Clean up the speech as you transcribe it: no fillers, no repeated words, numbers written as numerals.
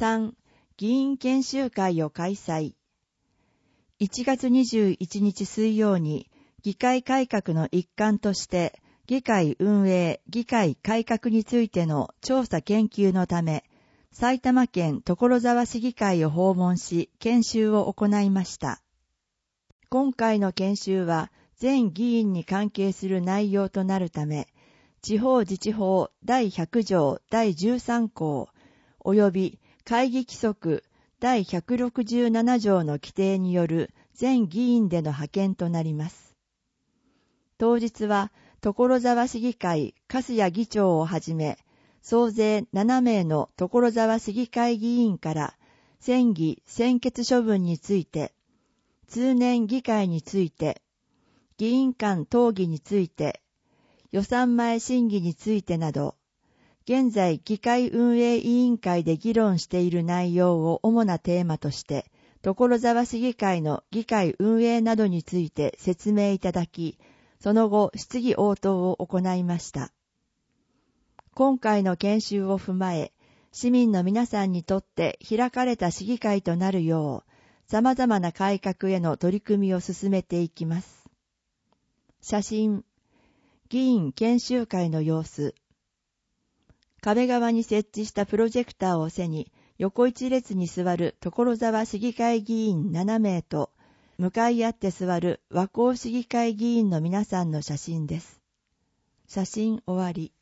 3、議員研修会を開催。1月21日水曜に議会改革の一環として議会運営、議会改革についての調査研究のため、埼玉県所沢市議会を訪問し研修を行いました。今回の研修は全議員に関係する内容となるため、地方自治法第100条第13項及び会議規則第167条の規定による全議員での派遣となります。当日は所沢市議会粕谷議長をはじめ、総勢7名の所沢市議会議員から選議専決処分について、通年議会について、議員間討議について、予算前審議についてなど、現在議会運営委員会で議論している内容を主なテーマとして、所沢市議会の議会運営などについて説明いただき、その後質疑応答を行いました。今回の研修を踏まえ、市民の皆さんにとって開かれた市議会となるよう、様々な改革への取り組みを進めていきます。写真、議員研修会の様子。壁側に設置したプロジェクターを背に、横一列に座る所沢市議会議員7名と、向かい合って座る和光市議会議員の皆さんの写真です。写真終わり。